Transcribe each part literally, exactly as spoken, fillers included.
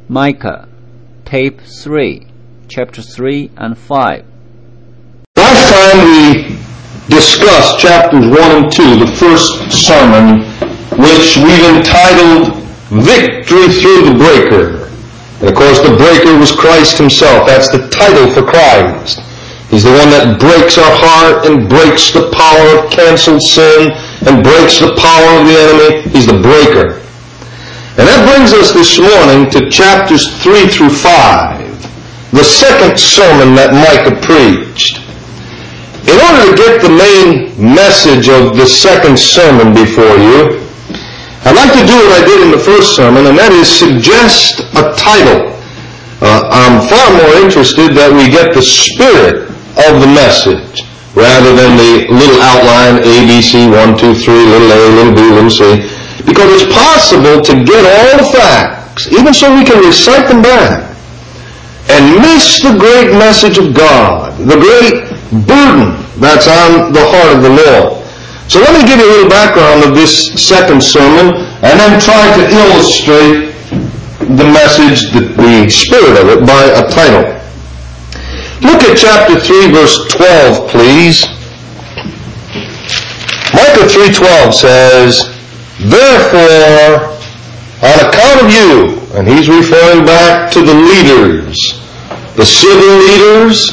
Micah, Tape three, Chapter three and five. Last time we discussed chapters one and two, the first sermon, which we've entitled Victory Through the Breaker. And of course the breaker was Christ himself. That's the title for Christ. He's the one that breaks our heart and breaks the power of canceled sin and breaks the power of the enemy. He's the breaker. And that brings us this morning to chapters three through five, the second sermon that Micah preached. In order to get the main message of the second sermon before you, I'd like to do what I did in the first sermon, and that is suggest a title. Uh, I'm far more interested that we get the spirit of the message rather than the little outline A, B, C, one, two, three, little a, little b, little c. Because it's possible to get all the facts, even so we can recite them back, and miss the great message of God, the great burden that's on the heart of the Lord. So let me give you a little background of this second sermon, and then try to illustrate the message, the, the spirit of it, by a title. Look at chapter three, verse twelve, please. Micah three twelve says, "Therefore, on account of you," and he's referring back to the leaders, the civil leaders,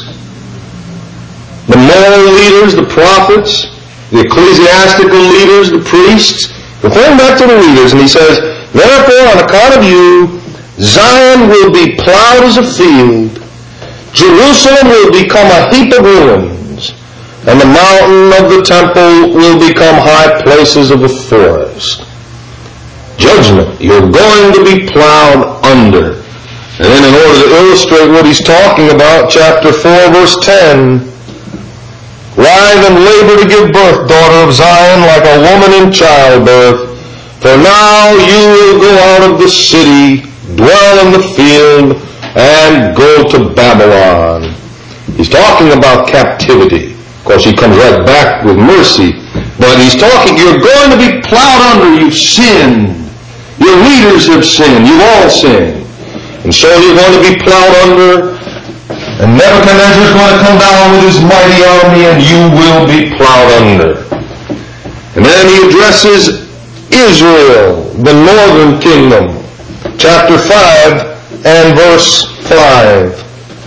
the moral leaders, the prophets, the ecclesiastical leaders, the priests, referring back to the leaders, and he says, "Therefore, on account of you, Zion will be plowed as a field, Jerusalem will become a heap of ruins, and the mountain of the temple will become high places of a forest." Judgment. You're going to be plowed under. And then in order to illustrate what he's talking about, chapter four, verse ten, "Writhe and labor to give birth, daughter of Zion, like a woman in childbirth. For now you will go out of the city, dwell in the field, and go to Babylon." He's talking about captivity. Of course, he comes right back with mercy. But he's talking, you're going to be plowed under. You've sinned. Your leaders have sinned. You've all sinned. And so you're going to be plowed under. And Nebuchadnezzar's going to come down with his mighty army, and you will be plowed under. And then he addresses Israel, the northern kingdom. Chapter five and verse five.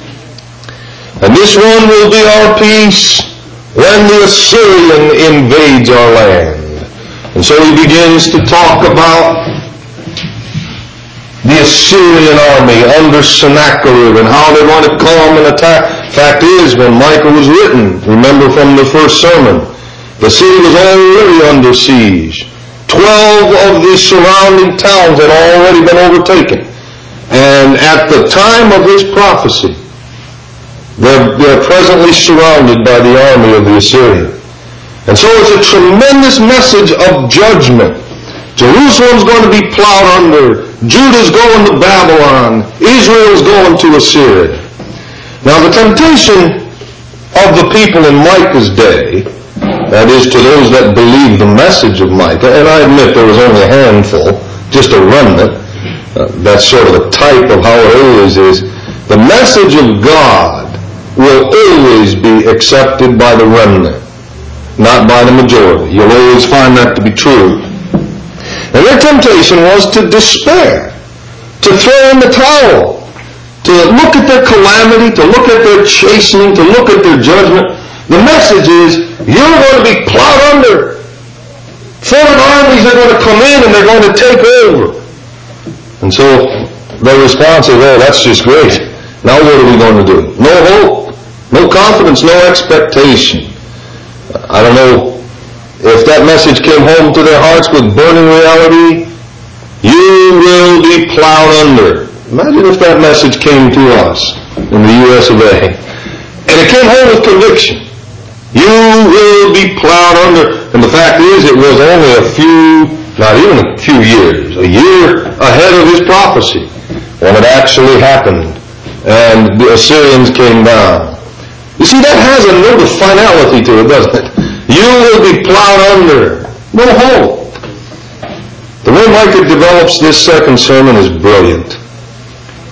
"And this one will be our peace when the Assyrian invades our land." And so he begins to talk about the Assyrian army under Sennacherib and how they're going to come and attack. Fact is, when Micah was written, remember from the first sermon, the city was already under siege. Twelve of the surrounding towns had already been overtaken. And at the time of his prophecy, they're, they're presently surrounded by the army of the Assyrian. And so it's a tremendous message of judgment. Jerusalem's going to be plowed under. Judah's going to Babylon. Israel's going to Assyria. Now the temptation of the people in Micah's day, that is to those that believe the message of Micah, and I admit there was only a handful, just a remnant, uh, that's sort of a type of how it always is, the message of God will always be accepted by the remnant, not by the majority. You'll always find that to be true. And their temptation was to despair, to throw in the towel, to look at their calamity, to look at their chastening, to look at their judgment. The message is, you're going to be plowed under. Foreign armies are going to come in and they're going to take over. And so their response is, oh, that's just great. Now what are we going to do? No hope, no confidence, no expectation. I don't know if that message came home to their hearts with burning reality. You will be plowed under. Imagine if that message came to us in the U S of A. And it came home with conviction. You will be plowed under. And the fact is, it was only a few, not even a few years, a year ahead of his prophecy when it actually happened. And the Assyrians came down. You see, that has a note of finality to it, doesn't it? You will be plowed under. No hope. The way Micah develops this second sermon is brilliant.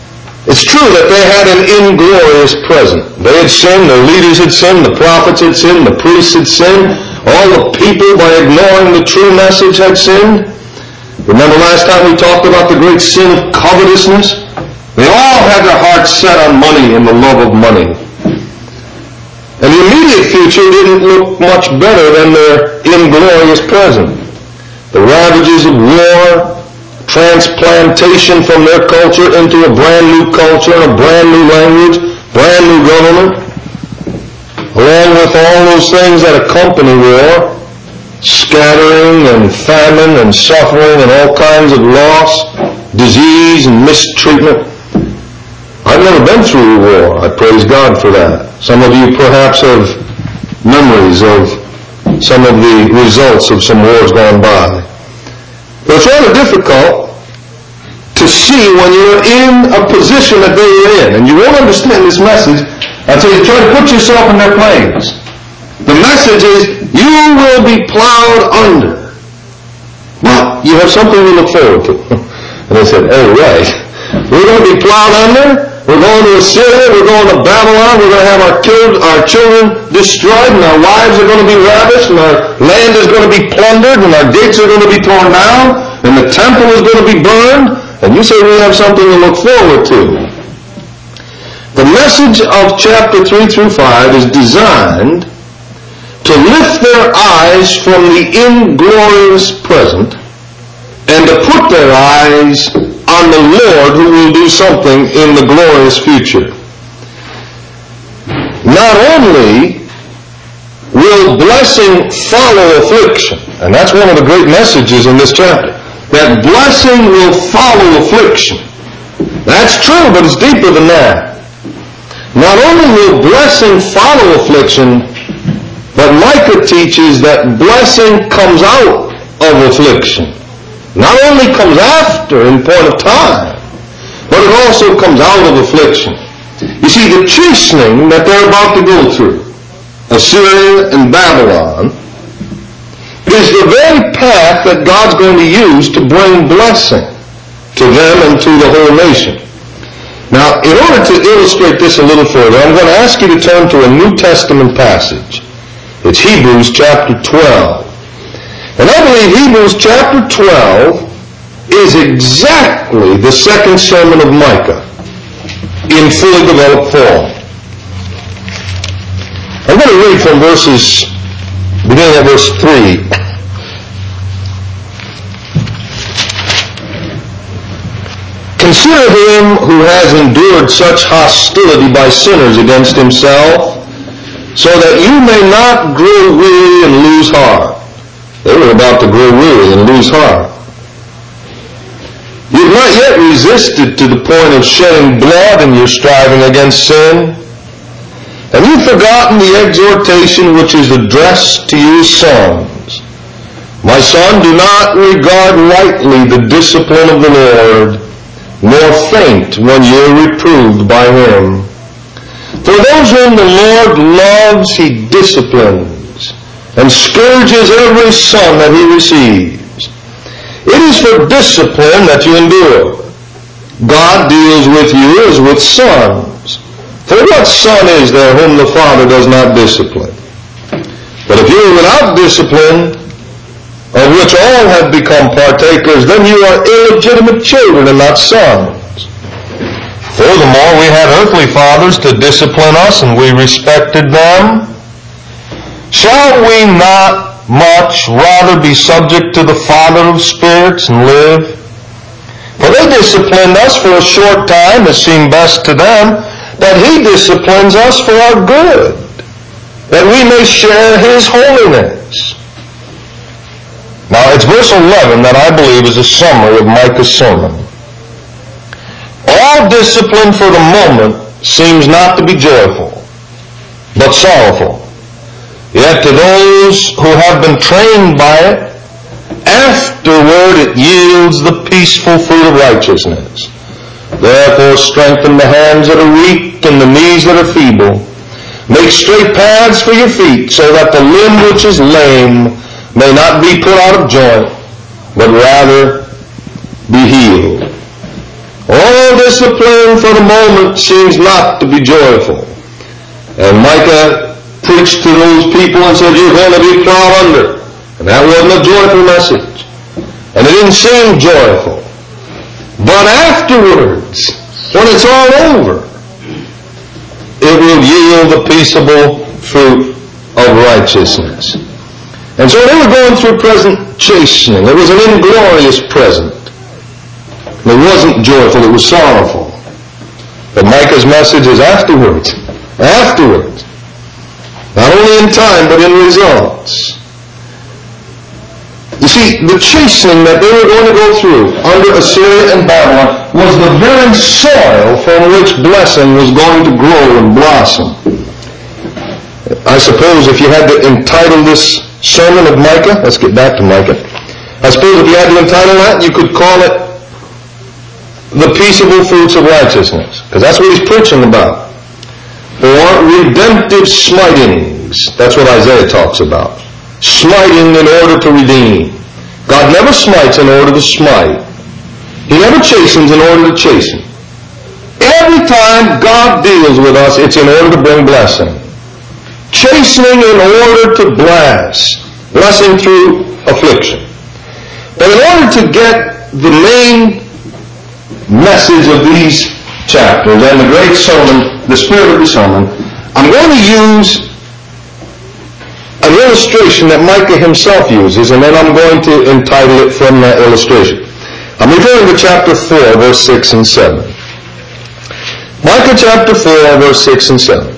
It's true that they had an inglorious present. They had sinned, their leaders had sinned, the prophets had sinned, the priests had sinned, all the people, by ignoring the true message, had sinned. Remember last time we talked about the great sin of covetousness? They all had their hearts set on money and the love of money. And the immediate future didn't look much better than their inglorious present. The ravages of war, transplantation from their culture into a brand new culture and a brand new language, brand new government, along with all those things that accompany war, scattering and famine and suffering and all kinds of loss, disease and mistreatment. I've never been through war. I praise God for that. Some of you perhaps have memories of some of the results of some wars gone by. But it's rather difficult to see when you're in a position that they were in. And you won't understand this message until you try to put yourself in their place. The message is, you will be plowed under. Well, you have something to look forward to. And they said, oh, right. We're going to be plowed under. We're going to Assyria. We're going to Babylon. We're going to have our, killed, our children destroyed, and our wives are going to be ravished, and our land is going to be plundered, and our gates are going to be torn down, and the temple is going to be burned. And you say we have something to look forward to. The message of chapter three through five is designed to lift their eyes from the inglorious present and to put their eyes on the Lord who will do something in the glorious future. Not only will blessing follow affliction, and that's one of the great messages in this chapter, that blessing will follow affliction. That's true, but it's deeper than that. Not only will blessing follow affliction, but Micah teaches that blessing comes out of affliction. Not only comes after in point of time, but it also comes out of affliction. You see, the chastening that they're about to go through, Assyria and Babylon, is the very path that God's going to use to bring blessing to them and to the whole nation. Now, in order to illustrate this a little further, I'm going to ask you to turn to a New Testament passage. It's Hebrews chapter twelve. And I believe Hebrews chapter twelve is exactly the second sermon of Micah in fully developed form. I'm going to read from verses, beginning at verse three. Consider him who has endured such hostility by sinners against himself, so that you may not grow weary and lose heart. They were about to grow weary and lose heart. You have not yet resisted to the point of shedding blood in your striving against sin. And you've forgotten the exhortation which is addressed to you sons. My son, do not regard lightly the discipline of the Lord, nor faint when you are reproved by him. For those whom the Lord loves, he disciplines, and scourges every son that he receives. It is for discipline that you endure. God deals with you as with sons. For what son is there whom the Father does not discipline? But if you are without discipline, of which all have become partakers, then you are illegitimate children and not sons. Furthermore, we had earthly fathers to discipline us, and we respected them. Shall we not much rather be subject to the Father of spirits and live? For they disciplined us for a short time as seemed best to them, that he disciplines us for our good, that we may share his holiness. Now, it's verse eleven that I believe is a summary of Micah's sermon. All discipline for the moment seems not to be joyful, but sorrowful. Yet to those who have been trained by it, afterward it yields the peaceful fruit of righteousness. Therefore strengthen the hands that are weak and the knees that are feeble. Make straight paths for your feet, so that the limb which is lame may not be put out of joint, but rather be healed. Oh, All discipline for the moment seems not to be joyful. And Micah preached to those people and said, you're going to be plowed under. And that wasn't a joyful message. And it didn't seem joyful. But afterwards, when it's all over, it will yield the peaceable fruit of righteousness. And so they were going through present chastening. It was an inglorious present. It wasn't joyful, it was sorrowful. But Micah's message is afterwards. Afterwards. Not only in time, but in results. You see, the chastening that they were going to go through under Assyria and Babylon was the very soil from which blessing was going to grow and blossom. I suppose if you had to entitle this sermon of Micah, let's get back to Micah. I suppose if you had to entitle that, you could call it the peaceable fruits of righteousness, because that's what he's preaching about. Or redemptive smitings. That's what Isaiah talks about. Smiting in order to redeem. God never smites in order to smite. He never chastens in order to chasten. Every time God deals with us, it's in order to bring blessing. Chastening in order to bless. Blessing through affliction. But in order to get the main message of these chapters and the great sermon, the spirit of the sermon, I'm going to use an illustration that Micah himself uses, and then I'm going to entitle it from that illustration. I'm referring to chapter four, verse six and seven. Micah chapter four, verse six and seven.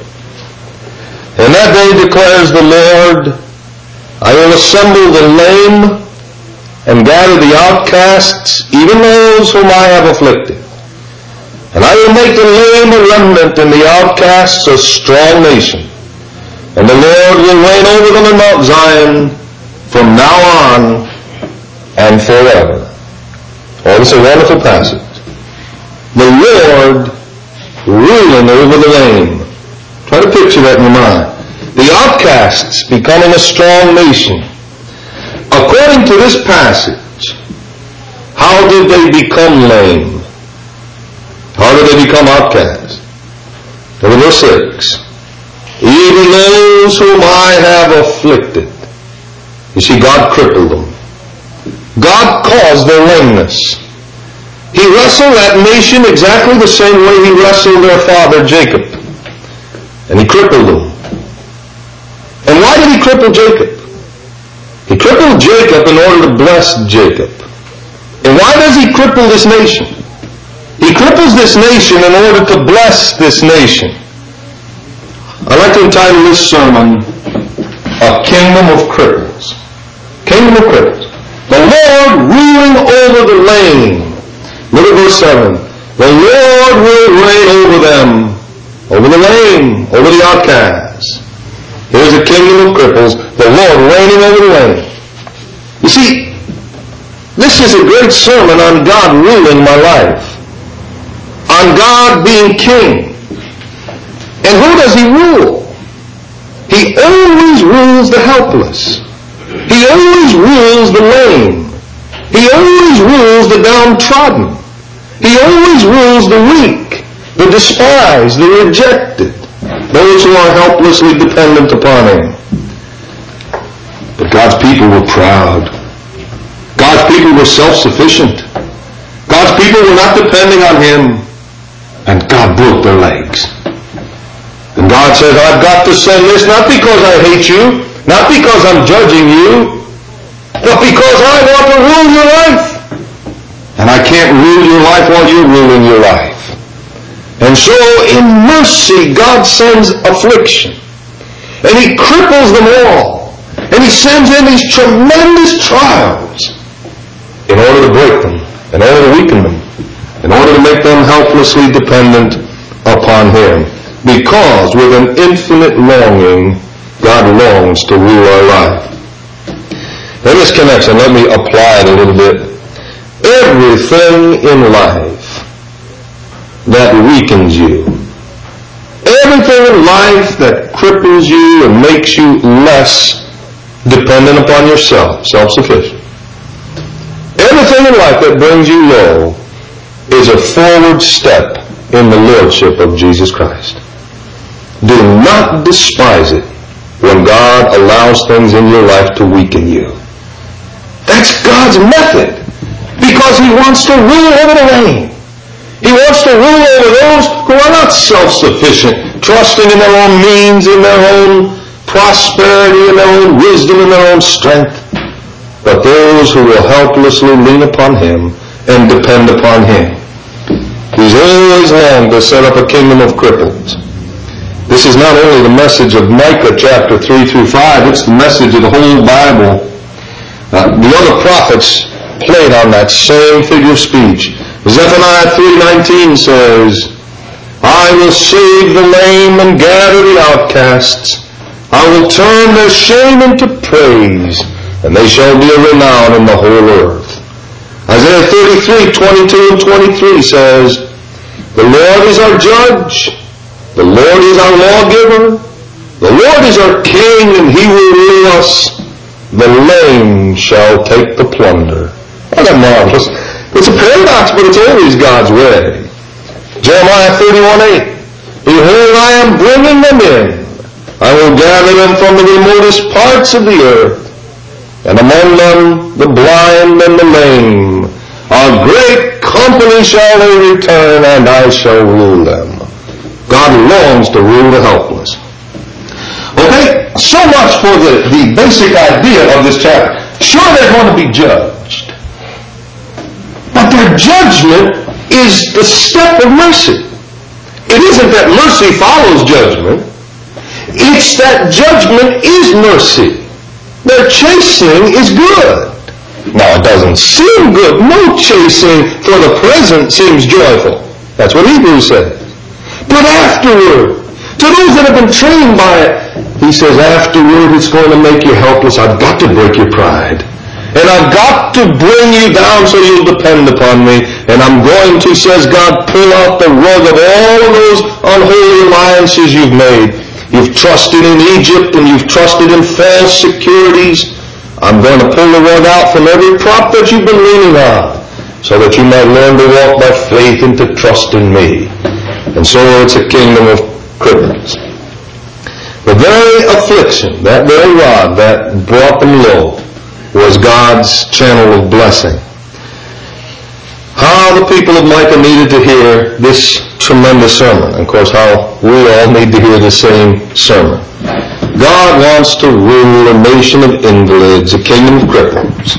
In that day declares the Lord, I will assemble the lame and gather the outcasts, even those whom I have afflicted. And I will make the lame a remnant and the outcasts a strong nation. And the Lord will reign over them in Mount Zion from now on and forever. Oh, this is a wonderful passage. The Lord ruling over the lame. Try to picture that in your mind. The outcasts becoming a strong nation. According to this passage, how did they become lame? How did they become outcasts? Look at verse six. Even those whom I have afflicted. You see, God crippled them. God caused their lameness. He wrestled that nation exactly the same way he wrestled their father Jacob. And he crippled them. And why did he cripple Jacob? He crippled Jacob in order to bless Jacob. And why does he cripple this nation? He cripples this nation in order to bless this nation. I'd like to entitle this sermon, A Kingdom of Cripples. Kingdom of Cripples. The Lord ruling over the lame. Look at verse seven. The Lord will reign over them, over the lame, over the outcasts. Here's a kingdom of cripples, the Lord reigning over the lame. You see, this is a great sermon on God ruling my life. On God being king. And who does he rule? He always rules the helpless. He always rules the lame. He always rules the downtrodden. He always rules the weak, the despised, the rejected, those who are helplessly dependent upon him. But God's people were proud. God's people were self-sufficient. God's people were not depending on him. And God broke their legs. And God says, I've got to send this not because I hate you, not because I'm judging you, but because I want to rule your life. And I can't rule your life while you're ruling your life. And so in mercy, God sends affliction. And he cripples them all. And he sends in these tremendous trials in order to break them, in order to weaken them, in order to make them helplessly dependent upon him. Because with an infinite longing, God longs to rule our life. In this connection, let me apply it a little bit. Everything in life that weakens you, everything in life that cripples you and makes you less dependent upon yourself, self-sufficient, everything in life that brings you low, is a forward step in the Lordship of Jesus Christ. Do not despise it when God allows things in your life to weaken you. That's God's method, because He wants to rule over the reign. He wants to rule over those who are not self-sufficient, trusting in their own means, in their own prosperity, in their own wisdom, in their own strength, but those who will helplessly lean upon Him and depend upon Him. He's always longed to set up a kingdom of cripples. This is not only the message of Micah chapter three through five, it's the message of the whole Bible. Uh, the other prophets played on that same figure of speech. Zephaniah three nineteen says, I will save the lame and gather the outcasts. I will turn their shame into praise, and they shall be a renown in the whole earth. Isaiah thirty-three twenty-two and twenty-three says, the Lord is our judge, the Lord is our lawgiver, the Lord is our king, and He will rule us. The lame shall take the plunder. Oh, that's marvelous. It's a paradox, but it's always God's way. Jeremiah thirty-one eight. Behold, I am bringing them in. I will gather them from the remotest parts of the earth. And among them the blind and the lame. A great company shall they return, and I shall rule them. God longs to rule the helpless. Okay, so much for the, the basic idea of this chapter. Sure, they're going to be judged. But their judgment is the step of mercy. It isn't that mercy follows judgment. It's that judgment is mercy. Their chastening is good. Now, it doesn't seem good. No chastening for the present seems joyful. That's what Hebrews says. But afterward, to those that have been trained by it, he says, afterward it's going to make you helpless. I've got to break your pride. And I've got to bring you down so you'll depend upon me. And I'm going to, says God, pull out the rug of all of those unholy alliances you've made. You've trusted in Egypt and you've trusted in false securities. I'm going to pull the rug out from every prop that you've been leaning on, so that you might learn to walk by faith and to trust in me. And so it's a kingdom of cripples. The very affliction, that very rod that brought them low, was God's channel of blessing. How the people of Micah needed to hear this tremendous sermon. And of course, how we all need to hear the same sermon. God wants to rule a nation of invalids, a kingdom of cripples.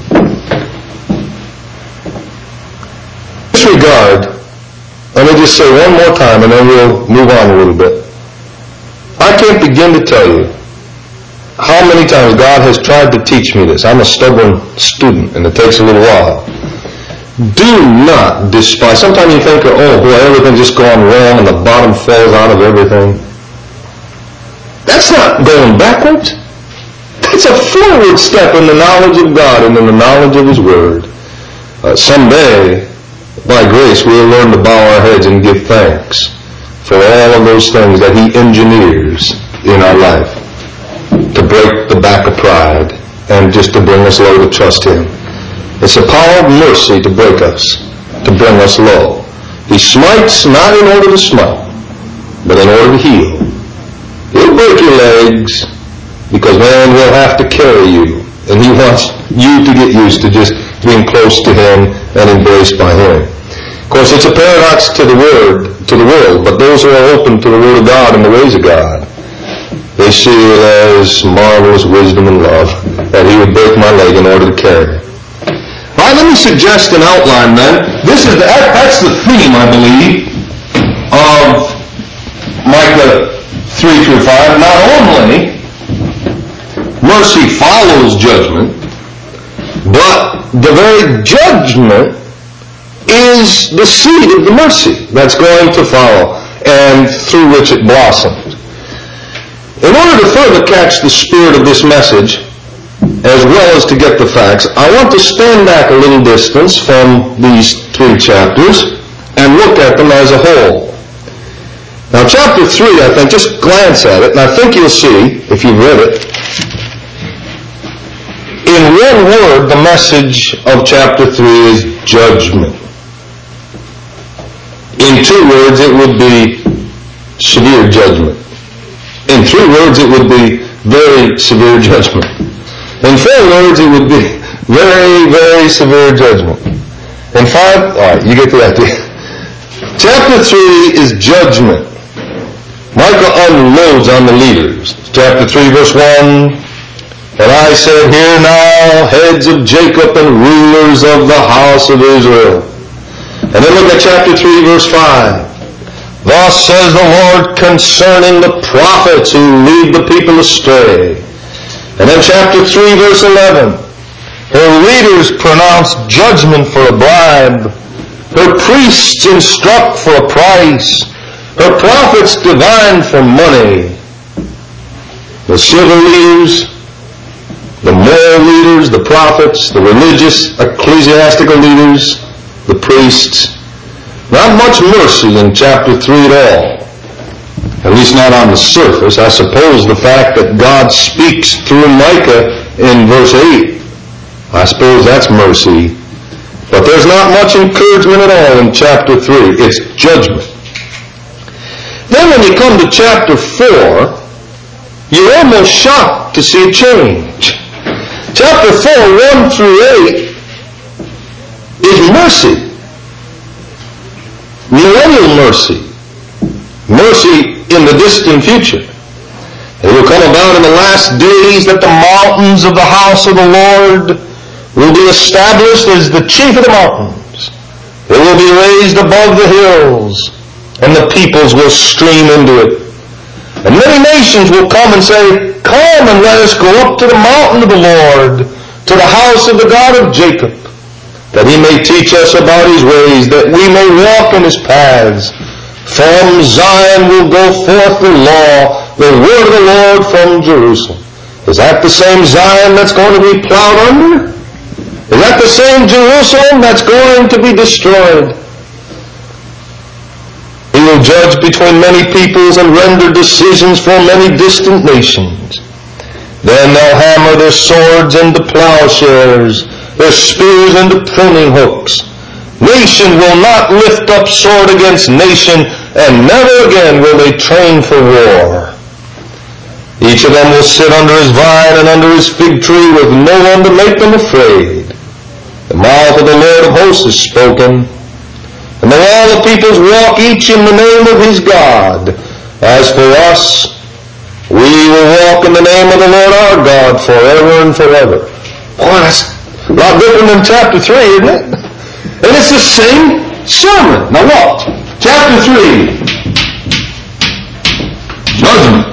In this regard, let me just say one more time and then we'll move on a little bit. I can't begin to tell you how many times God has tried to teach me this. I'm a stubborn student and it takes a little while. Do not despise. Sometimes you think, oh boy, everything's just gone wrong and the bottom falls out of everything. That's not going backwards. That's a forward step in the knowledge of God and in the knowledge of His Word. Uh, someday, by grace, we'll learn to bow our heads and give thanks for all of those things that He engineers in our life to break the back of pride and just to bring us low to trust Him. It's the power of mercy to break us, to bring us low. He smites not in order to smite, but in order to heal. He'll break your legs because man will have to carry you, and He wants you to get used to just being close to Him and embraced by Him. Of course, it's a paradox to the word, to the world, but those who are open to the Word of God and the ways of God, they see it as marvelous wisdom and love that He would break my leg in order to carry me. All right, let me suggest an outline then. This is the, that's the theme, I believe, of Micah three through five. Not only mercy follows judgment, but the very judgment is the seed of the mercy that's going to follow and through which it blossoms. In order to further catch the spirit of this message, as well as to get the facts, I want to stand back a little distance from these three chapters and look at them as a whole. Now, chapter three, I think, just glance at it, and I think you'll see, if you've read it, in one word, the message of chapter three is judgment. In two words, it would be severe judgment. In three words, it would be very severe judgment. In four words, it would be very, very severe judgment. In five, all right, you get the idea. Chapter three is judgment. Micah unloads on the leaders. Chapter three, verse one, and I said, hear now, heads of Jacob and rulers of the house of Israel. And then look at chapter three, verse five. Thus says the Lord concerning the prophets who lead the people astray. And then chapter three, verse eleven. Her leaders pronounce judgment for a bribe. Her priests instruct for a price. Her prophets divine for money. The civil leaders, the moral leaders, the prophets, the religious, ecclesiastical leaders, the priests. Not much mercy in chapter three at all. At least not on the surface. I suppose the fact that God speaks through Micah in verse eight, I suppose that's mercy. But there's not much encouragement at all in chapter three. It's judgment. Then when you come to chapter four, you're almost shocked to see a change. Chapter four, one through eight, is mercy. Millennial mercy. Mercy in the distant future. It will come about in the last days that the mountains of the house of the Lord will be established as the chief of the mountains. It will be raised above the hills, and the peoples will stream into it. And many nations will come and say, come and let us go up to the mountain of the Lord, to the house of the God of Jacob, that he may teach us about his ways, that we may walk in his paths. From Zion will go forth the law, the word of the Lord from Jerusalem. Is that the same Zion that's going to be plowed under? Is that the same Jerusalem that's going to be destroyed? He will judge between many peoples and render decisions for many distant nations. Then they'll hammer their swords into plowshares, their spears into pruning hooks. Nation will not lift up sword against nation, and never again will they train for war. Each of them will sit under his vine and under his fig tree with no one to make them afraid. The mouth of the Lord of hosts is spoken. And though all the peoples walk each in the name of his God, as for us, we will walk in the name of the Lord our God forever and forever. Boy, that's a lot different than chapter three, isn't it? And it's the same sermon. Now watch. Chapter three. Judgment.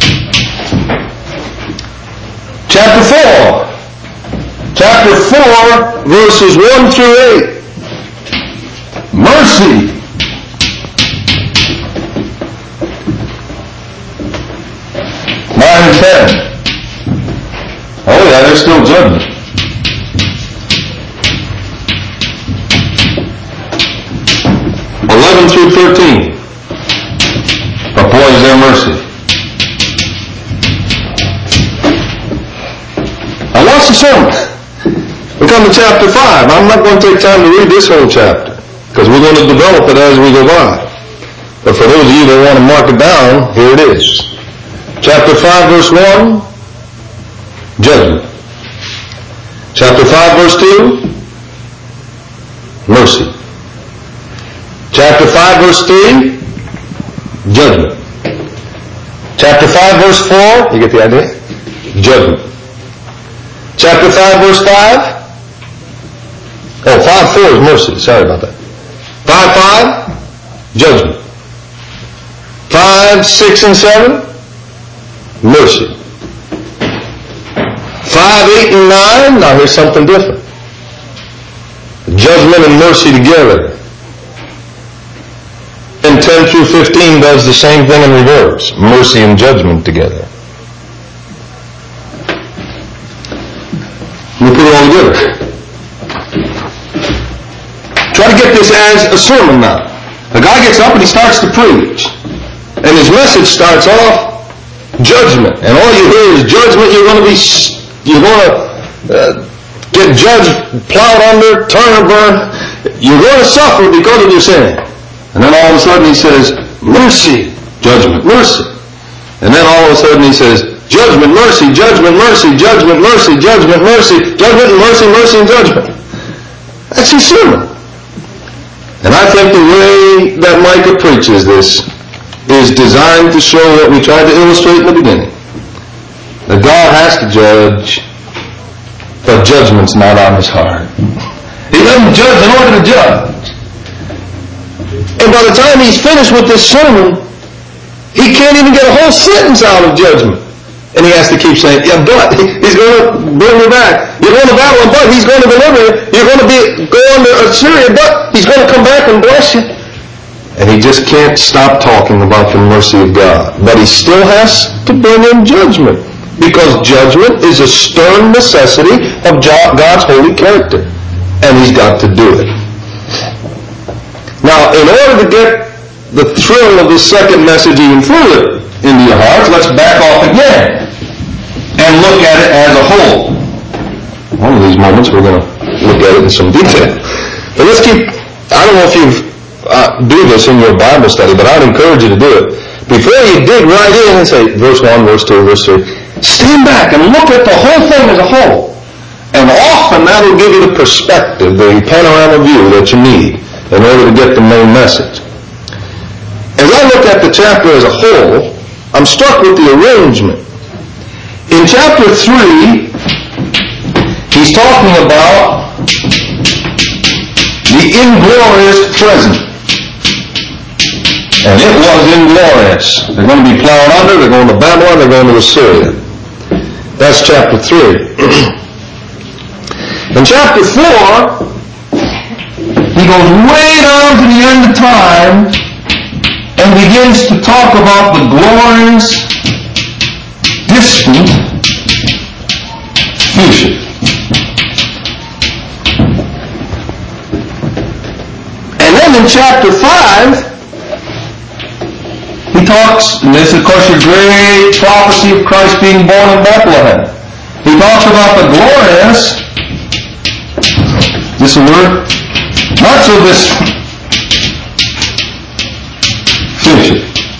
Chapter four. Chapter four, verses one through eight. Mercy. nine and ten. Oh yeah, there's still judgment. eleven through thirteen. But boy, is there mercy. Now watch the sermon. We come to chapter five. I'm not going to take time to read this whole chapter, because we're going to develop it as we go by. But for those of you that want to mark it down, here it is. Chapter five, verse one, judgment. Chapter five, verse two, mercy. Chapter five, verse three, judgment. Chapter five, verse four, you get the idea? Judgment. Chapter five, verse five, oh, five four is mercy. Sorry about that. five five, judgment. five, six, and seven, mercy. five, eight, and nine, now here's something different. Judgment and mercy together. And ten through fifteen does the same thing in reverse. Mercy and judgment together. We put it all together. Try to get this as a sermon now. The guy gets up and he starts to preach. And his message starts off judgment. And all you hear is judgment. You're going to be, you're going to uh, get judged, plowed under, turn or burn. You're going to suffer because of your sin. And then all of a sudden he says, mercy, judgment, mercy. And then all of a sudden he says, judgment, mercy, judgment, mercy, judgment, mercy, judgment, mercy, judgment, and mercy, mercy, and judgment. That's his sermon. And I think the way that Micah preaches this is designed to show what we tried to illustrate in the beginning. That God has to judge, but judgment's not on his heart. He doesn't judge in order to judge. And by the time he's finished with this sermon, he can't even get a whole sentence out of judgment. And he has to keep saying, yeah, but he's going to bring you back. You're going to Babylon, but he's going to deliver you. You're going to be going to Assyria, but he's going to come back and bless you. And he just can't stop talking about the mercy of God. But he still has to bring in judgment, because judgment is a stern necessity of God's holy character. And he's got to do it. Now, in order to get the thrill of the second message even further into your hearts, let's back off again and look at it as a whole. One of these moments we're going to look at it in some detail. But let's keep, I don't know if you uh, do this in your Bible study, but I'd encourage you to do it. Before you dig right in and say, verse one, verse two, verse three, stand back and look at the whole thing as a whole. And often that will give you the perspective, the panorama view that you need in order to get the main message. As I look at the chapter as a whole, I'm struck with the arrangement. In chapter three, he's talking about the inglorious present. And it was inglorious. They're going to be plowed under, they're going to Babylon, they're going to Assyria. That's chapter three. In chapter four, he goes way down to the end of time and begins to talk about the glorious, distant future. And then in chapter five, he talks, and this is of course your great prophecy of Christ being born in Bethlehem. He talks about the glorious, this word, not so this future.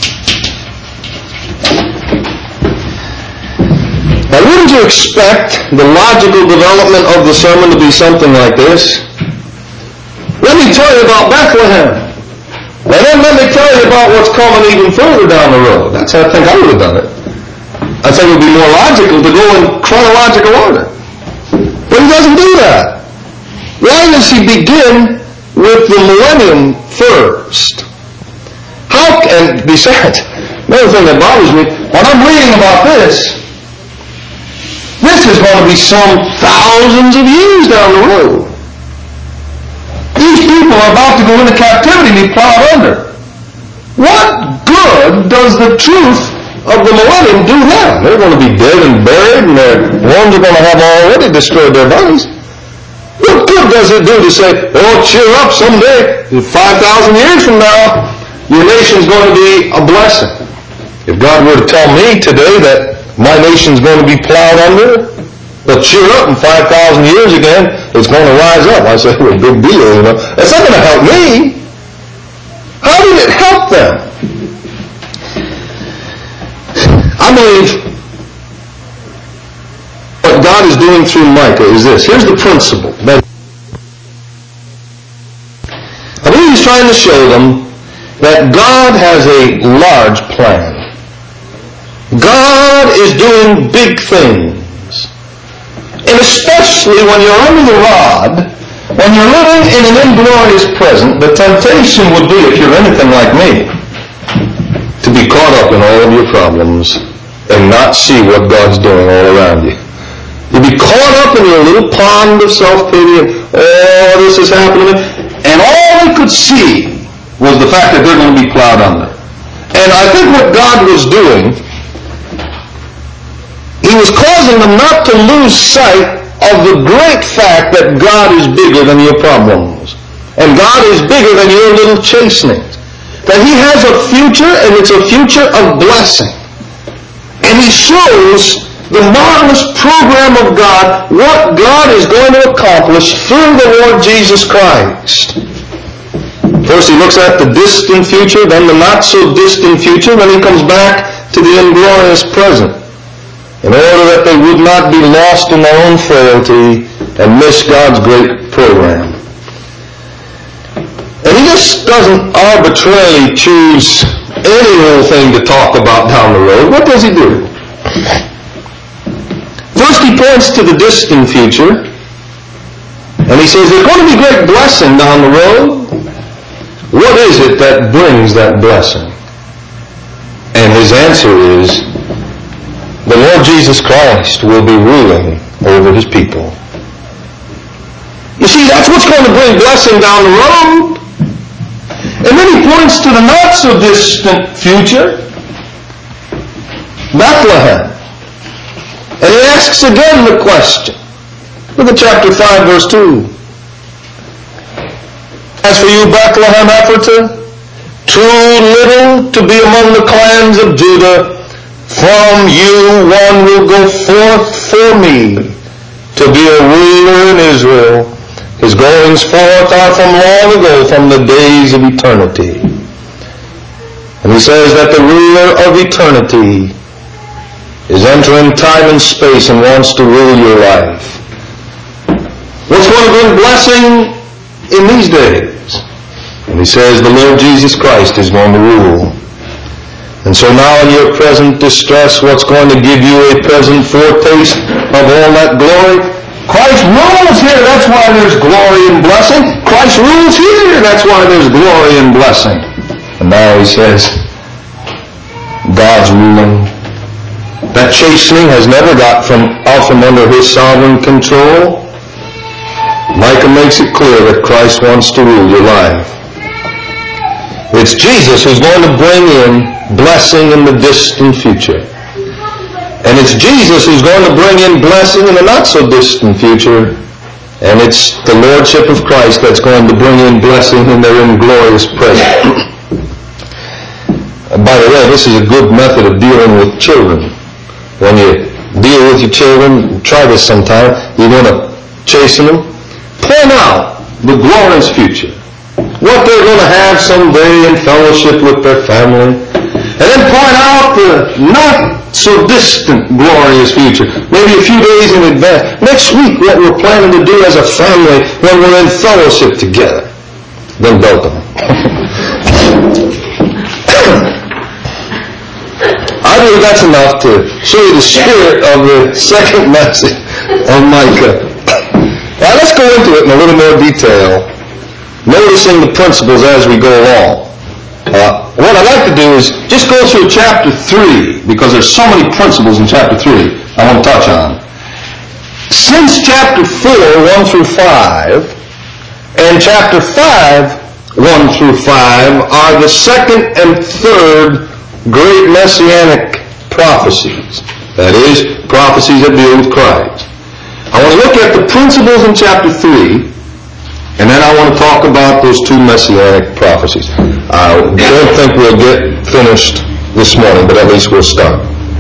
Now, wouldn't you expect the logical development of the sermon to be something like this? Let me tell you about Bethlehem. And then let me tell you about what's coming even further down the road. That's how I think I would have done it. I think it would be more logical to go in chronological order. But he doesn't do that. Why does he begin with the millennium first? How, and besides, another thing that bothers me, when I'm reading about this, this is going to be some thousands of years down the road. These people are about to go into captivity and be plowed under. What good does the truth of the millennium do them? They're going to be dead and buried, and their worms are going to have already destroyed their bodies. What good does it do to say, oh, cheer up, someday, five thousand years from now, your nation's going to be a blessing? If God were to tell me today that my nation's going to be plowed under, but cheer up, in five thousand years again, it's going to rise up. I say, well, big deal, you know. That's not going to help me. How did it help them? I believe what God is doing through Micah is this. Here's the principle. I believe he's trying to show them that God has a large plan. God is doing big things. And especially when you're under the rod, when you're living in an inglorious present, the temptation would be, if you're anything like me, to be caught up in all of your problems and not see what God's doing all around you. You'd be caught up in your little pond of self-pity and, oh, this is happening. And all you could see was the fact that they're going to be plowed under. And I think what God was doing, he was causing them not to lose sight of the great fact that God is bigger than your problems. And God is bigger than your little chastenings. That he has a future, and it's a future of blessing. And he shows the marvelous program of God, what God is going to accomplish through the Lord Jesus Christ. First he looks at the distant future, then the not-so-distant future, then he comes back to the inglorious present, in order that they would not be lost in their own frailty and miss God's great program. And he just doesn't arbitrarily choose any little thing to talk about down the road. What does he do? First he points to the distant future, and he says there's going to be great blessing down the road. What is it that brings that blessing? And his answer is, the Lord Jesus Christ will be ruling over his people. You see, that's what's going to bring blessing down the road. And then he points to the not-so-distant future, Bethlehem. And he asks again the question. Look at chapter five, verse two. As for you, Bethlehem Ephratah, too little to be among the clans of Judah, from you one will go forth for me to be a ruler in Israel. His goings forth are from long ago, from the days of eternity. And he says that the ruler of eternity is entering time and space and wants to rule your life. What's going to bring blessing in these days? And he says the Lord Jesus Christ is going to rule. And so now in your present distress, what's going to give you a present foretaste of all that glory? Christ rules here, that's why there's glory and blessing. Christ rules here, that's why there's glory and blessing. And now he says, God's ruling. That chastening has never got from out from under his sovereign control. Micah makes it clear that Christ wants to rule your life. It's Jesus who's going to bring in blessing in the distant future. And it's Jesus who's going to bring in blessing in the not-so-distant future. And it's the Lordship of Christ that's going to bring in blessing in their inglorious present. By the way, this is a good method of dealing with children. When you deal with your children, try this sometime, you're going to chasten them. Point out the glorious future. What they're going to have someday in fellowship with their family. And then point out the not-so-distant glorious future. Maybe a few days in advance. Next week, what we're planning to do as a family when we're in fellowship together. Then belt them. I believe that's enough to show you the spirit of the second message of Micah. Now let's go into it in a little more detail, noticing the principles as we go along. Uh, what I'd like to do is just go through chapter three, because there's so many principles in chapter three I want to touch on. Since chapter four, one through five, and chapter five, one through five, are the second and third great messianic prophecies. That is, prophecies that deal with Christ. I want to look at the principles in chapter three, and then I want to talk about those two messianic prophecies. I don't think we'll get finished this morning, but at least we'll start.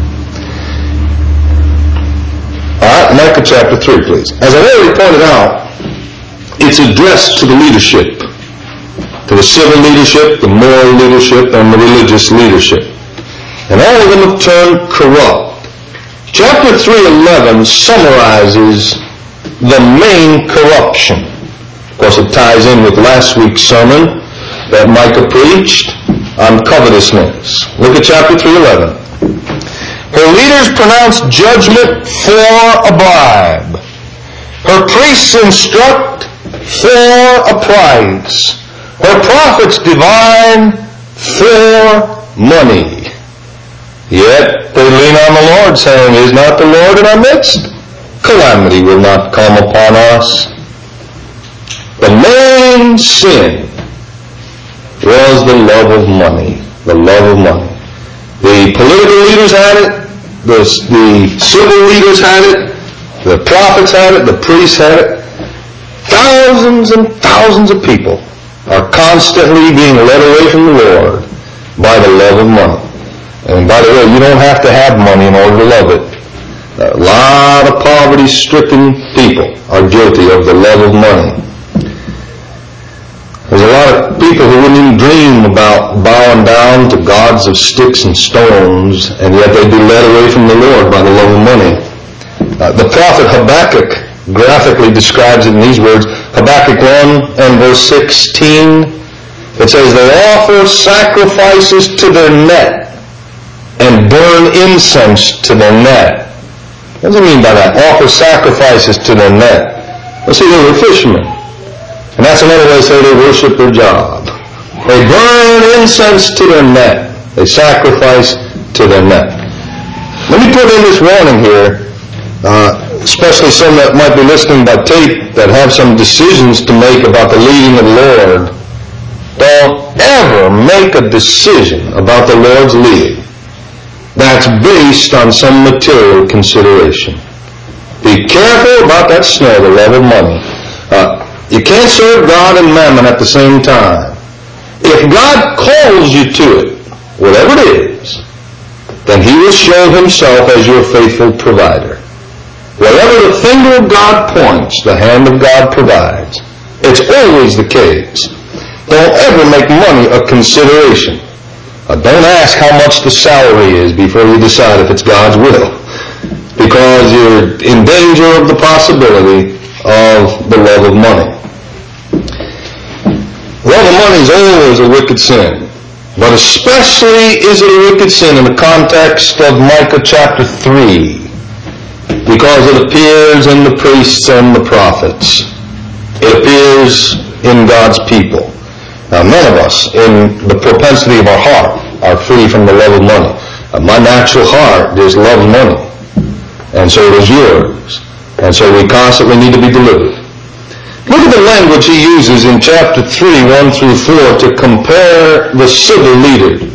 Alright, Micah chapter three, please. As I already pointed out, it's addressed to the leadership, to the civil leadership, the moral leadership, and the religious leadership. And all of them have turned corrupt. Chapter three eleven summarizes the main corruption. Of course, it ties in with last week's sermon that Micah preached on covetousness. Look at chapter three eleven. Her leaders pronounce judgment for a bribe. Her priests instruct for a price. Her prophets divine for money. Yet they lean on the Lord, saying, Is not the Lord in our midst? Calamity will not come upon us. The main sin was the love of money. The love of money. The political leaders had it. The, the civil leaders had it. The prophets had it. The priests had it. Thousands and thousands of people are constantly being led away from the Lord by the love of money. And by the way, you don't have to have money in order to love it. A lot of poverty-stricken people are guilty of the love of money. There's a lot of people who wouldn't even dream about bowing down to gods of sticks and stones, and yet they'd be led away from the Lord by the love of money. Uh, the prophet Habakkuk graphically describes it in these words. Habakkuk one and verse sixteen, it says, they offer sacrifices to their net and burn incense to their net. What does it mean by that? Offer sacrifices to their net. Well, see, they were fishermen. And that's another way to say they worship their job. They burn incense to their net. They sacrifice to their net. Let me put in this warning here, uh, especially some that might be listening by tape that have some decisions to make about the leading of the Lord. Don't ever make a decision about the Lord's leading that's based on some material consideration. Be careful about that snare, the love of money. Uh, you can't serve God and mammon at the same time. If God calls you to it, whatever it is, then He will show Himself as your faithful provider. Wherever the finger of God points, the hand of God provides. It's always the case. Don't ever make money a consideration. Uh, don't ask how much the salary is before you decide if it's God's will, because you're in danger of the possibility of the love of money. Love of money is always a wicked sin, but especially is it a wicked sin in the context of Micah chapter three, because it appears in the priests and the prophets. It appears in God's people. Now, none of us, in the propensity of our heart, are free from the love of money. Uh, my natural heart just loves money, and so does yours. And so we constantly need to be delivered. Look at the language he uses in chapter three, one through four, to compare the civil leaders.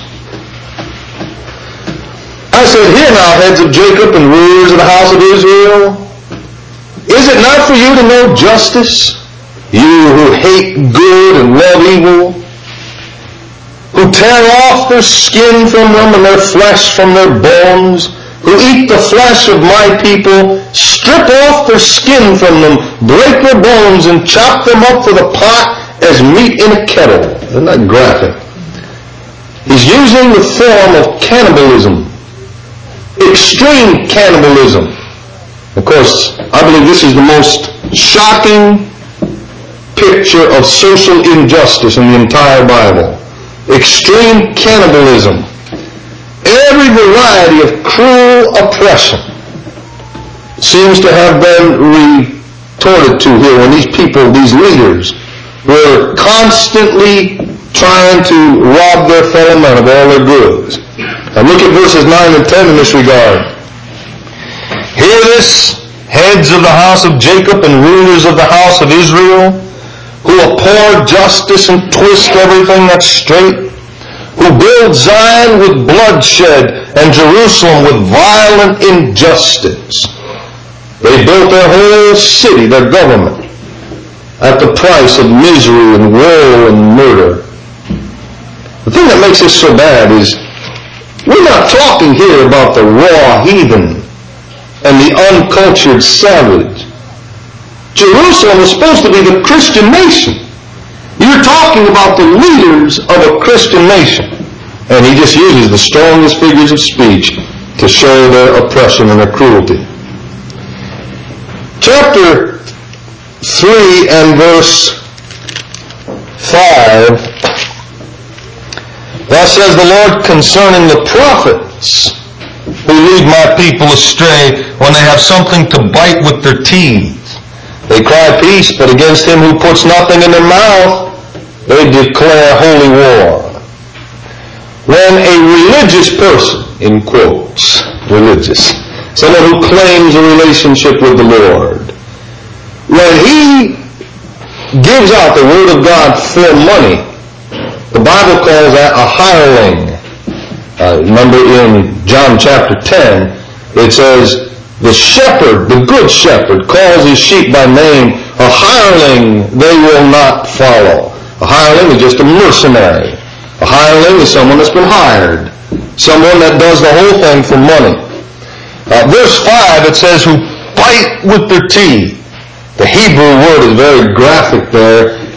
I said, hear now, heads of Jacob and rulers of the house of Israel, is it not for you to know justice? You who hate good and love evil, who tear off their skin from them and their flesh from their bones, who eat the flesh of my people, strip off their skin from them, break their bones, and chop them up for the pot as meat in a kettle. Isn't that graphic? He's using the form of cannibalism, extreme cannibalism. Of course, I believe this is the most shocking picture of social injustice in the entire Bible. Extreme cannibalism. Every variety of cruel oppression seems to have been retorted to here when these people, these leaders, were constantly trying to rob their fellow men of all their goods. Now look at verses nine and ten in this regard. Hear this, heads of the house of Jacob and rulers of the house of Israel, who abhor justice and twist everything that's straight, who build Zion with bloodshed and Jerusalem with violent injustice. They built their whole city, their government, at the price of misery and woe and murder. The thing that makes this so bad is we're not talking here about the raw heathen and the uncultured savage. Jerusalem is supposed to be the Christian nation. You're talking about the leaders of a Christian nation. And he just uses the strongest figures of speech to show their oppression and their cruelty. Chapter three and verse five, thus says the Lord concerning the prophets who lead my people astray when they have something to bite with their teeth. They cry peace, but against him who puts nothing in their mouth, they declare holy war. When a religious person, in quotes, religious, someone who claims a relationship with the Lord, when he gives out the Word of God for money, the Bible calls that a hireling. Uh, remember in John chapter ten, it says, the shepherd, the good shepherd, calls his sheep by name. A hireling they will not follow. A hireling is just a mercenary. A hireling is someone that's been hired. Someone that does the whole thing for money. Uh, verse five, it says, who bite with their teeth. The Hebrew word is very graphic there.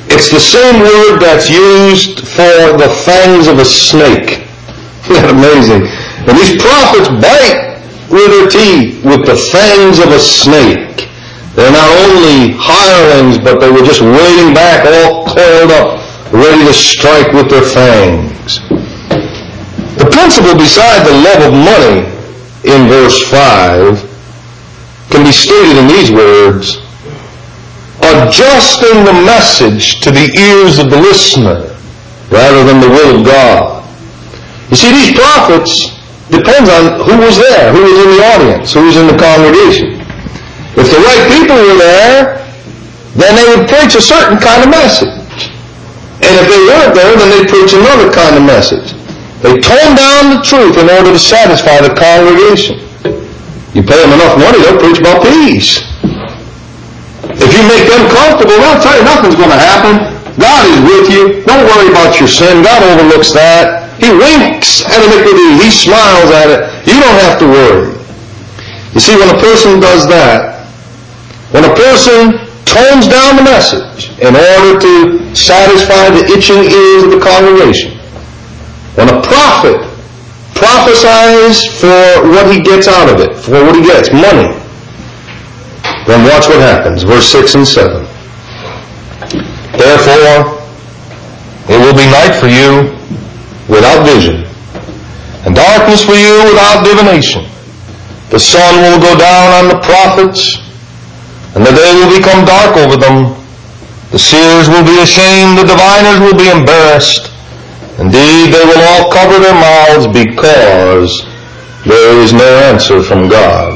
It's the same word that's used for the fangs of a snake. Isn't that amazing? And these prophets bite with their teeth with the fangs of a snake. They're not only hirelings, but they were just waiting back, all coiled up, ready to strike with their fangs. The principle beside the love of money in verse five can be stated in these words: adjusting the message to the ears of the listener rather than the will of God. You see, these prophets depends on who was there, who was in the audience, who was in the congregation. If the right people were there, then they would preach a certain kind of message. And if they weren't there, then they'd preach another kind of message. They toned down the truth in order to satisfy the congregation. You pay them enough money, they'll preach about peace. If you make them comfortable, they'll tell you nothing's going to happen. God is with you. Don't worry about your sin. God overlooks that. He winks at iniquity. He smiles at it. You don't have to worry. You see, when a person does that, when a person tones down the message in order to satisfy the itching ears of the congregation, when a prophet prophesies for what he gets out of it, for what he gets, money, then watch what happens. Verse six and seven. Therefore, it will be night for you without vision, and darkness for you without divination. The sun will go down on the prophets, and the day will become dark over them. The seers will be ashamed, the diviners will be embarrassed. Indeed, they will all cover their mouths because there is no answer from God.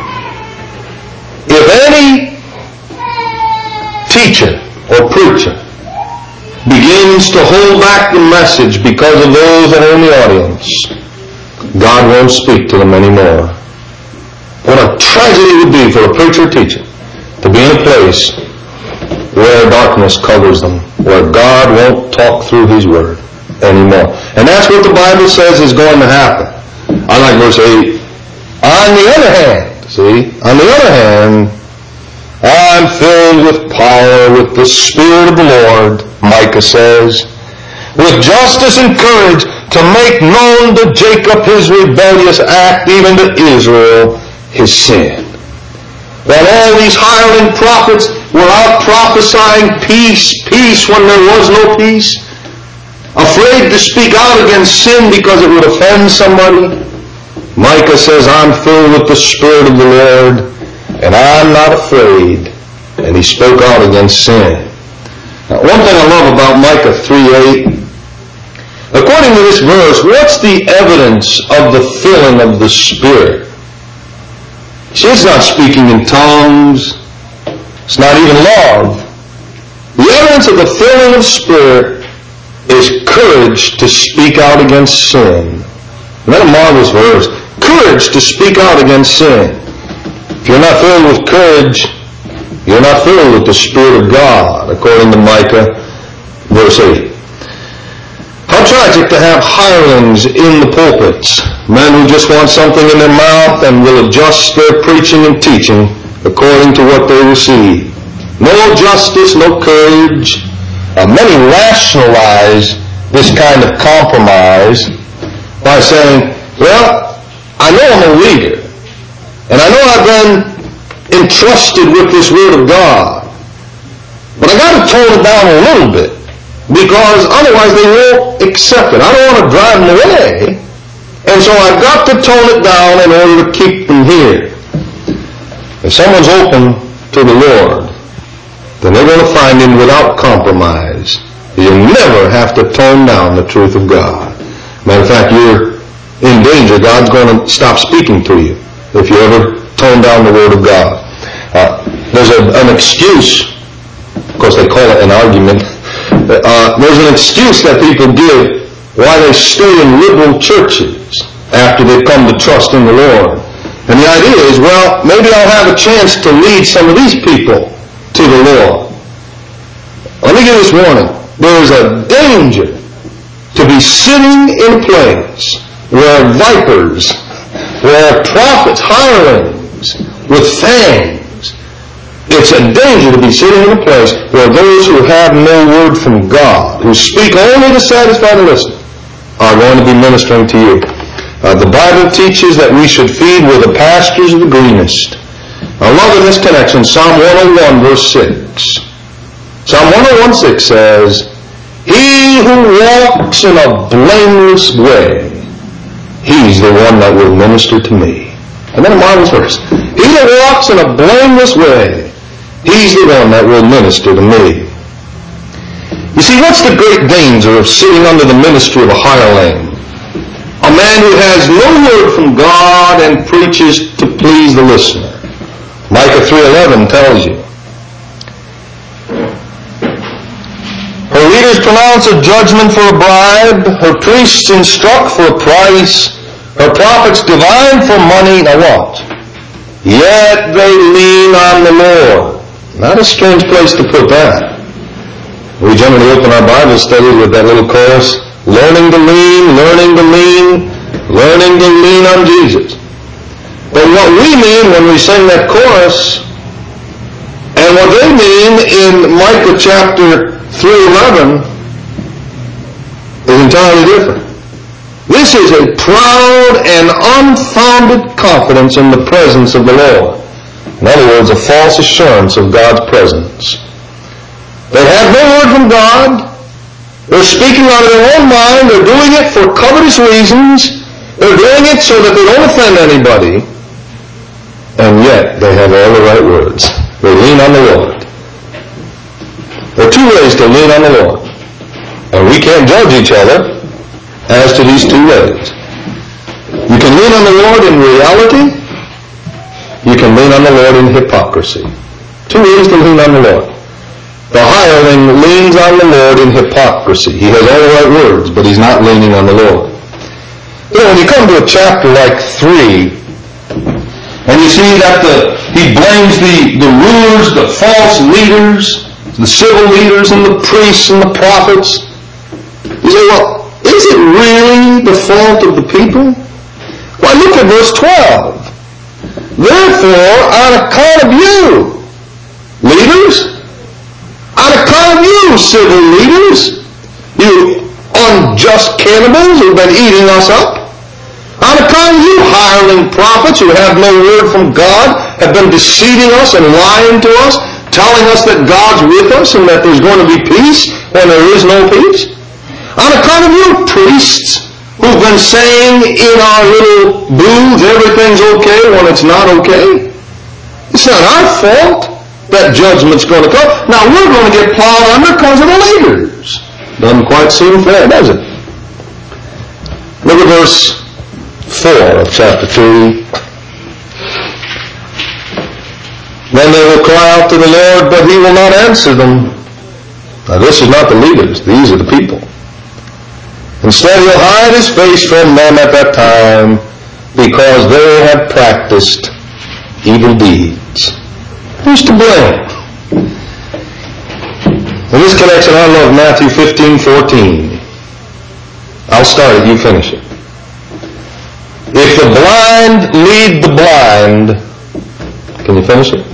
If any teacher or preacher begins to hold back the message because of those that are in the audience, God won't speak to them anymore. What a tragedy it would be for a preacher or teacher to be in a place where darkness covers them, where God won't talk through His Word anymore. And that's what the Bible says is going to happen. I like verse eight. On the other hand, see, on the other hand, I'm filled with power, with the Spirit of the Lord, Micah says, with justice and courage to make known to Jacob his rebellious act, even to Israel his sin. While all these hireling prophets were out prophesying peace, peace when there was no peace, afraid to speak out against sin because it would offend somebody, Micah says, I'm filled with the Spirit of the Lord, and I'm not afraid. And he spoke out against sin. Now, one thing I love about Micah three eight, according to this verse, what's the evidence of the filling of the Spirit? See, it's not speaking in tongues. It's not even love. The evidence of the filling of Spirit is courage to speak out against sin. Isn't that a marvelous verse? Courage to speak out against sin. If you're not filled with courage, you're not filled with the Spirit of God, according to Micah, verse eight. How tragic to have hirelings in the pulpits, men who just want something in their mouth and will adjust their preaching and teaching according to what they receive. No justice, no courage. Uh, many rationalize this kind of compromise by saying, well, I know I'm a leader, and I know I've been entrusted with this Word of God, but I got to tone it down a little bit, because otherwise they won't accept it. I don't want to drive them away, and so I've got to tone it down in order to keep them here. If someone's open to the Lord, then they're going to find Him without compromise. You never have to tone down the truth of God. Matter of fact, you're in danger. God's going to stop speaking to you if you ever tone down the Word of God. Uh, there's a, an excuse, of course they call it an argument, uh, there's an excuse that people give why they stay in liberal churches after they've come to trust in the Lord. And the idea is, well, maybe I'll have a chance to lead some of these people to the Lord. Let me give this warning. There is a danger to be sitting in a place where vipers, where prophets, hirelings, with fangs, It's a danger to be sitting in a place where those who have no word from God, who speak only to satisfy the listener, are going to be ministering to you. Uh, the Bible teaches that we should feed where the pastures of the greenest. I love in this connection Psalm one oh one verse six. Psalm one oh one six says, "He who walks in a blameless way, he's the one that will minister to me." And then a marvelous verse. "He that walks in a blameless way, he's the one that will minister to me." You see, what's the great danger of sitting under the ministry of a hireling? A man who has no word from God and preaches to please the listener. Micah three eleven tells you, "Her leaders pronounce a judgment for a bribe. Her priests instruct for a price. Her prophets divine for money." Now what? "Yet they lean on the Lord." Not a strange place to put that. We generally open our Bible studies with that little chorus, learning to lean, learning to lean, learning to lean on Jesus. But what we mean when we sing that chorus, and what they mean in Micah chapter three eleven, is entirely different. This is a proud and unfounded confidence in the presence of the Lord. In other words, a false assurance of God's presence. They have no word from God. They're speaking out of their own mind. They're doing it for covetous reasons. They're doing it so that they don't offend anybody. And yet, they have all the right words. They lean on the Lord. There are two ways to lean on the Lord. And we can't judge each other as to these two ways. You can lean on the Lord in reality. You can lean on the Lord in hypocrisy. Two ways to lean on the Lord. The hireling leans on the Lord in hypocrisy. He has all the right words, but he's not leaning on the Lord. You know, when you come to a chapter like three, and you see that the he blames the, the rulers, the false leaders, the civil leaders, and the priests and the prophets, you say, well, is it really the fault of the people? Why, look at verse twelve. "Therefore, on account of you, leaders, on account of you, civil leaders, you unjust cannibals who've been eating us up, on account of you, hireling prophets who have no word from God, have been deceiving us and lying to us, telling us that God's with us and that there's going to be peace when there is no peace, on account of you, priests, who've been saying in our little booths everything's okay when it's not okay. It's not our fault that judgment's going to come. Now we're going to get plowed under because of the leaders. Doesn't quite seem fair, does it? Look at verse four of chapter two. "Then they will cry out to the Lord, but he will not answer them." Now this is not the leaders, these are the people. "Instead he'll hide his face from them at that time, because they have practiced evil deeds." Who's to blame? In this connection, I love Matthew fifteen fourteen. I'll start it, you finish it. "If the blind lead the blind," can you finish it?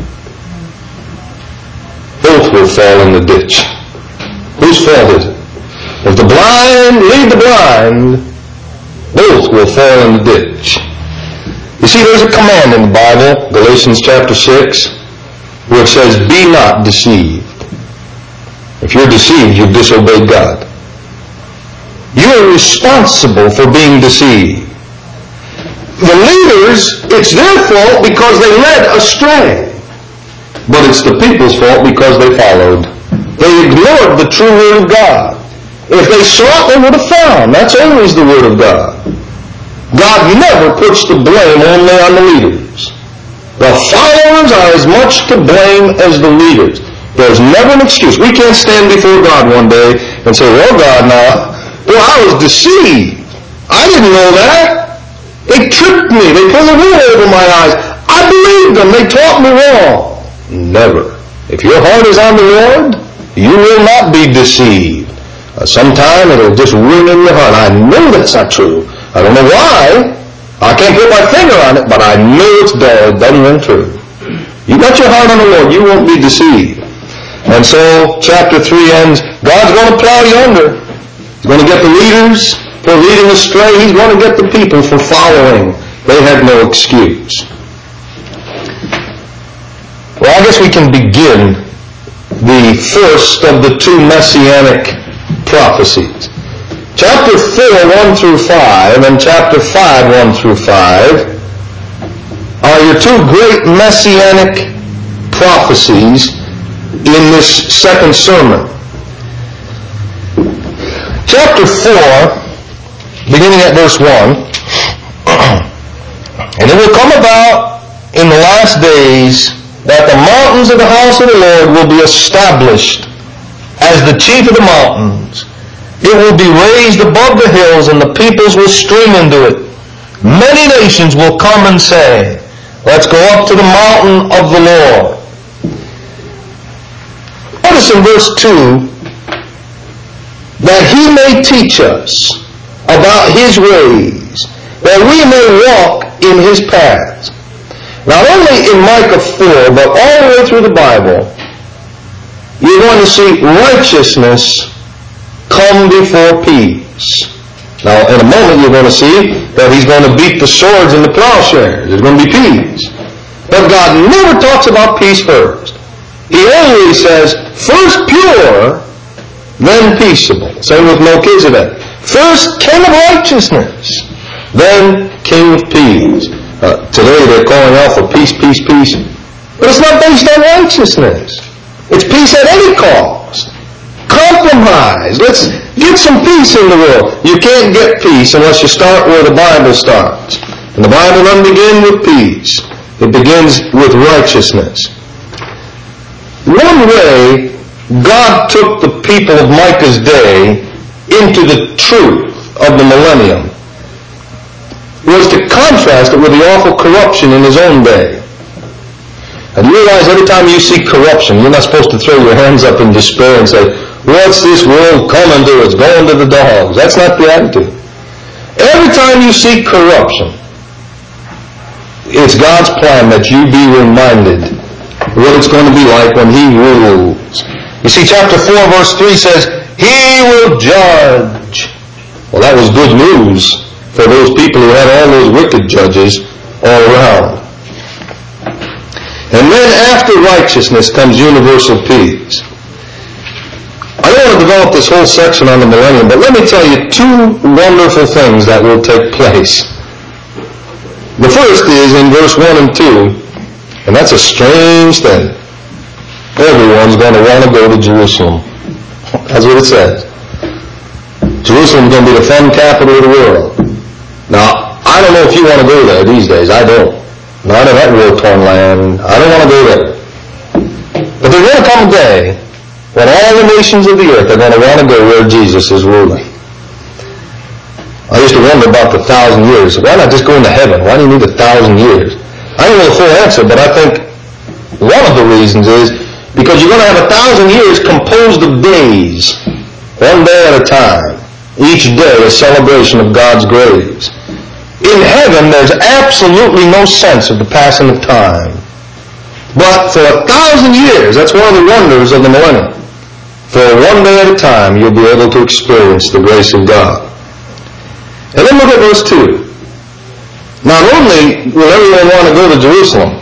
"Both will fall in the ditch." Whose fault is it? If the blind lead the blind, both will fall in the ditch. You see, there's a command in the Bible, Galatians chapter six, where it says, "Be not deceived." If you're deceived, you've disobeyed God. You're responsible for being deceived. The leaders, it's their fault because they led astray. But it's the people's fault because they followed. They ignored the true word of God. If they sought, they would have found. That's always the word of God. God never puts the blame only on the leaders. The followers are as much to blame as the leaders. There's never an excuse. We can't stand before God one day and say, "Well, God, now, well, I was deceived. I didn't know that. They tricked me. They pulled a wool over my eyes. I believed them. They taught me wrong." Never. If your heart is on the Lord, you will not be deceived. Uh, sometime it'll just ring in your heart. I know that's not true. I don't know why. I can't put my finger on it, but I know it's bad. It doesn't ring true. You got your heart on the Lord, you won't be deceived. And so, chapter three ends, God's going to plow yonder. He's going to get the leaders for leading astray. He's going to get the people for following. They had no excuse. Well, I guess we can begin the first of the two messianic prophecies. Chapter four, one through five, and chapter five, one through five, are your two great messianic prophecies in this second sermon. Chapter four, beginning at verse one, and it will come about in the last days that the mountains of the house of the Lord will be established as the chief of the mountains. It will be raised above the hills, and the peoples will stream into it. Many nations will come and say, let's go up to the mountain of the Lord. Notice in verse two, that he may teach us about his ways, that we may walk in his paths. Not only in Micah four, but all the way through the Bible, you're going to see righteousness come before peace. Now, in a moment, you're going to see that he's going to beat the swords and the plowshares. There's going to be peace. But God never talks about peace first. He always says, first pure, then peaceable. Same with Melchizedek. First king of righteousness, then king of peace. Uh, today they're calling out for peace, peace, peace. But it's not based on righteousness. It's peace at any cost. Compromise. Let's get some peace in the world. You can't get peace unless you start where the Bible starts. And the Bible doesn't begin with peace. It begins with righteousness. One way God took the people of Micah's day into the truth of the millennium was to contrast it with the awful corruption in his own day. And you realize every time you see corruption, you're not supposed to throw your hands up in despair and say, what's this world coming to? It's going to the dogs. That's not the attitude. Every time you see corruption, it's God's plan that you be reminded what it's going to be like when he rules. You see, chapter four, verse three says, he will judge. Well, that was good news for those people who had all those wicked judges all around. And then after righteousness comes universal peace. I don't want to develop this whole section on the millennium, but let me tell you two wonderful things that will take place. The first is in verse one and two, and that's a strange thing. Everyone's going to want to go to Jerusalem. That's what it says. Jerusalem's going to be the fun capital of the world. Now, I don't know if you want to go there these days. I don't. Not in that war-torn land. I don't want to go there. But there's going to come a day when all the nations of the earth are going to want to go where Jesus is ruling. I used to wonder about the thousand years. Why not just go into heaven? Why do you need a thousand years? I don't know the full answer, but I think one of the reasons is because you're going to have a thousand years composed of days, one day at a time. Each day a celebration of God's grace. In heaven, there's absolutely no sense of the passing of time. But for a thousand years, that's one of the wonders of the millennium. For one day at a time, you'll be able to experience the grace of God. And then look at verse two. Not only will everyone want to go to Jerusalem,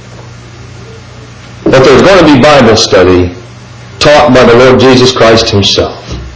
but there's going to be Bible study taught by the Lord Jesus Christ himself.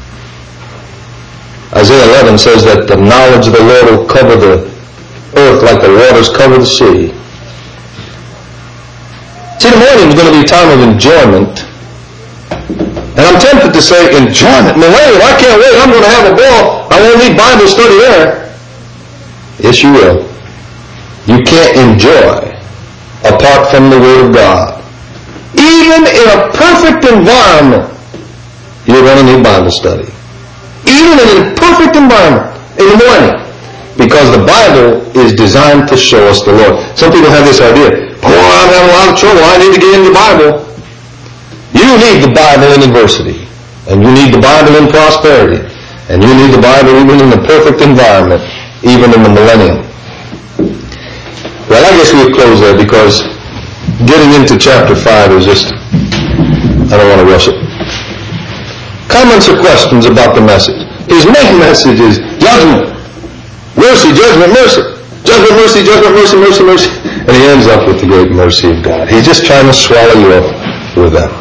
Isaiah eleven says that the knowledge of the Lord will cover the earth like the waters cover the sea. See, the morning is going to be a time of enjoyment. And I'm tempted to say, enjoyment? Millennium, I can't wait. I'm going to have a ball. I won't need Bible study there. Yes, you will. You can't enjoy apart from the Word of God. Even in a perfect environment, you're going to need Bible study. Even in a perfect environment, in the morning. Because the Bible is designed to show us the Lord. Some people have this idea, oh, I'm having a lot of trouble, I need to get into the Bible. You need the Bible in adversity. And you need the Bible in prosperity. And you need the Bible even in the perfect environment, even in the millennium. Well, I guess we'll close there because getting into chapter five is just, I don't want to rush it. Comments or questions about the message? His main message is judgment, mercy, judgment, mercy, judgment, mercy, judgment, mercy, mercy, mercy. And he ends up with the great mercy of God. He's just trying to swallow you up with that.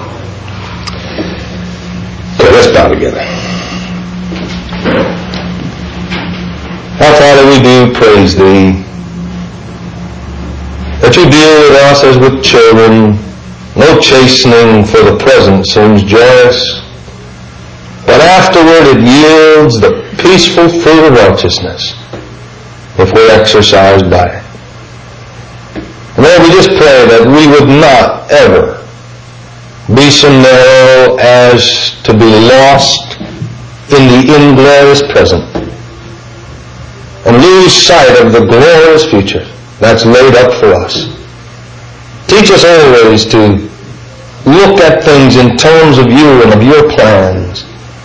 Okay, let's bow together. Our Father, we do praise Thee that You deal with us as with children. No chastening for the present seems joyous, but afterward it yields the peaceful fruit of righteousness if we're exercised by it. And Lord, we just pray that we would not ever be so narrow as to be lost in the inglorious present and lose sight of the glorious future that's laid up for us. Teach us always to look at things in terms of You and of Your plans.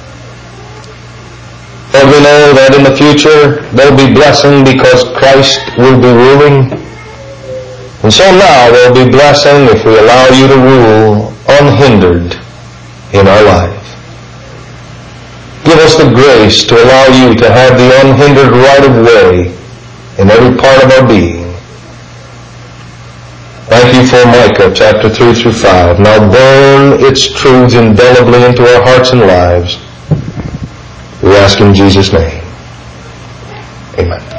Lord, we know that in the future there'll be blessing because Christ will be ruling. And so now there'll be blessing if we allow You to rule unhindered in our life. Give us the grace to allow You to have the unhindered right of way in every part of our being. Thank You for Micah chapter three through five. Now burn its truths indelibly into our hearts and lives. We ask in Jesus' name. Amen.